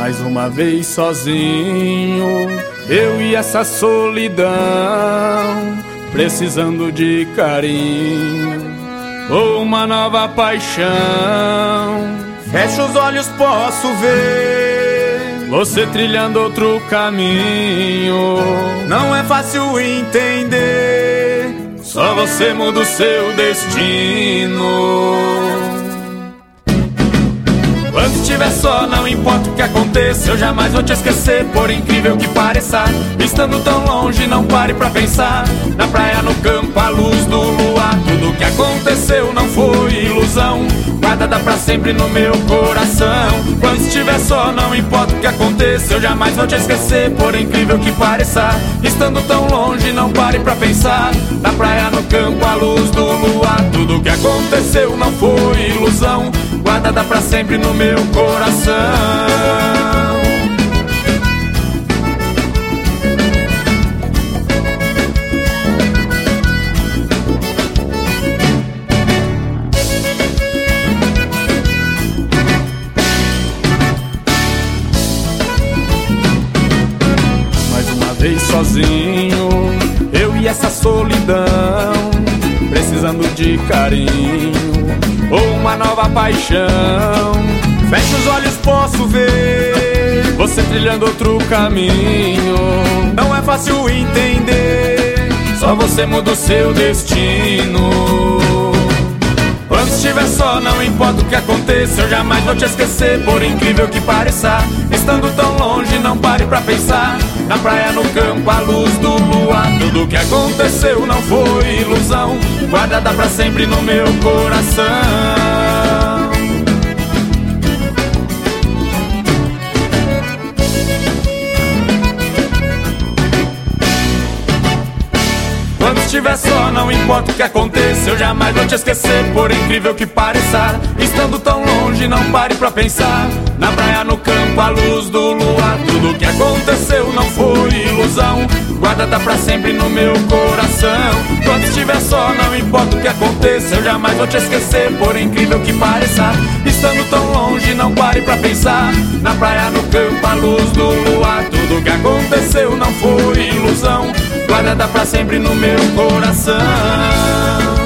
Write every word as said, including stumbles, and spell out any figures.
Mais uma vez sozinho, eu e essa solidão, precisando de carinho ou uma nova paixão. Fecho os olhos, posso ver você trilhando outro caminho. Não é fácil entender, só você muda o seu destino. Quando estiver só, não importa o que aconteça, eu jamais vou te esquecer, por incrível que pareça. Estando tão longe, não pare pra pensar. Na praia, no campo, à luz do luar, tudo que aconteceu não foi ilusão, guardada pra sempre no meu coração. Quando estiver só, não importa o que aconteça, eu jamais vou te esquecer, por incrível que pareça. Estando tão longe, não pare pra pensar. Na praia, no campo, à luz do luar, tudo que aconteceu não foi ilusão, guardada pra sempre no meu coração. Mais uma vez sozinho, eu e essa solidão, precisando de carinho ou uma nova paixão. Fecho os olhos, posso ver você trilhando outro caminho. Não é fácil entender, só você muda o seu destino. Quando estiver só, não importa o que aconteça, eu jamais vou te esquecer, por incrível que pareça. Estando tão longe, não pare pra pensar. Na praia, no campo, à luz do luar, tudo que aconteceu não foi ilusão, guardada pra sempre no meu coração. Quando estiver só, não importa o que aconteça, eu jamais vou te esquecer, por incrível que pareça. Estando tão longe, não pare pra pensar. Na praia, no campo, à luz do luar, tudo que aconteceu não foi ilusão, guardada pra sempre no meu coração. Quando estiver só, não importa o que aconteça, eu jamais vou te esquecer, por incrível que pareça. Estando tão longe, não pare pra pensar. Na praia, no campo, à luz do luar, tudo que aconteceu não foi ilusão, guardada pra sempre no meu coração.